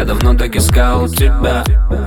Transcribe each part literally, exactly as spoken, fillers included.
Я давно так искал тебя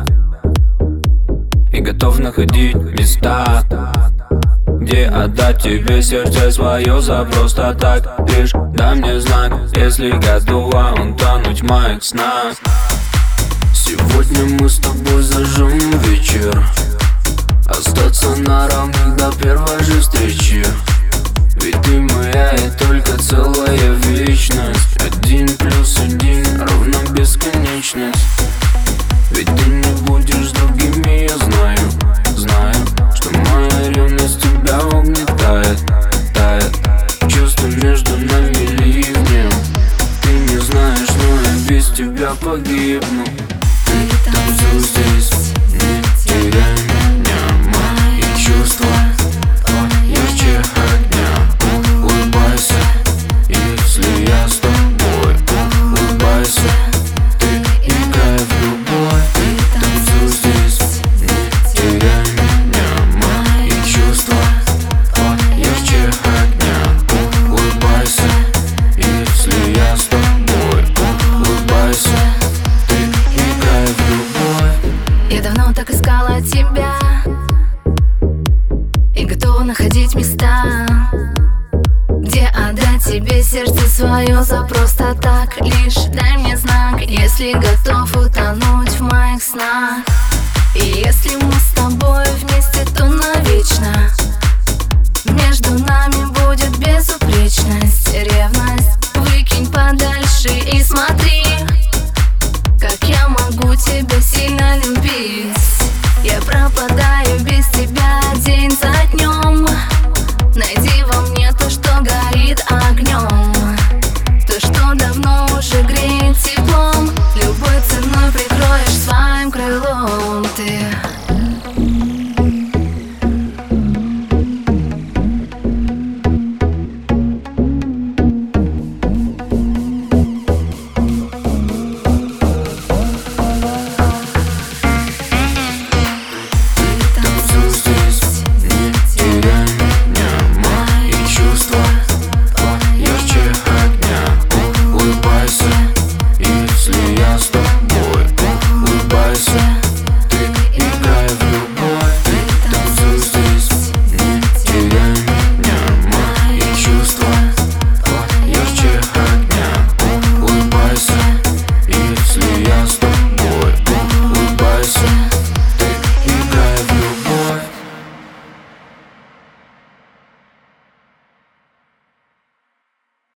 и готов находить места, где отдать тебе сердце свое за просто так. Лишь дай мне знак, если готова утонуть в моих снах. Сегодня мы с тобой зажжем вечер, остаться на равных до первой же встречи. Ведь ты моя и только целая вечность. Один плюс один равно бесконечность. Ведь ты не будешь с другими, я знаю. Знаю, что моя ревность тебя угнетает, тает. Чувства между нами ливнем. Ты не знаешь, но я без тебя погибну. Ты танцуй здесь, не теряй меня. Мои чувства ярче огня. Улыбайся, если я с тобой. Улыбайся, ты играй в любовь. Ты танцуй здесь, не теряй меня. Мои чувства ярче огня. Улыбайся, если я с тобой. Улыбайся, ты играй в любовь. Я давно так искала тебя и готова находить места, где отдать тебе сердце свое за просто так. Лишь дай мне знак, если готов